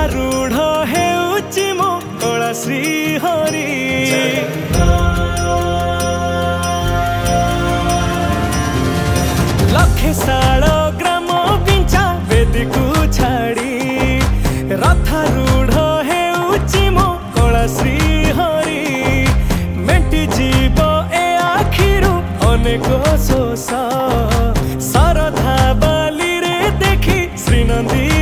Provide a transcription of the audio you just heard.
रथारूढ़ हेउची मो कला श्री हरि लखे साल ग्राम पिंचा वेदिकू छाड़ी रथारूढ़ हेउची मो कला श्री हरि मेटी जीव ए आखिरु अनेक शोष सरधा बाली रे देखी श्रीनंदी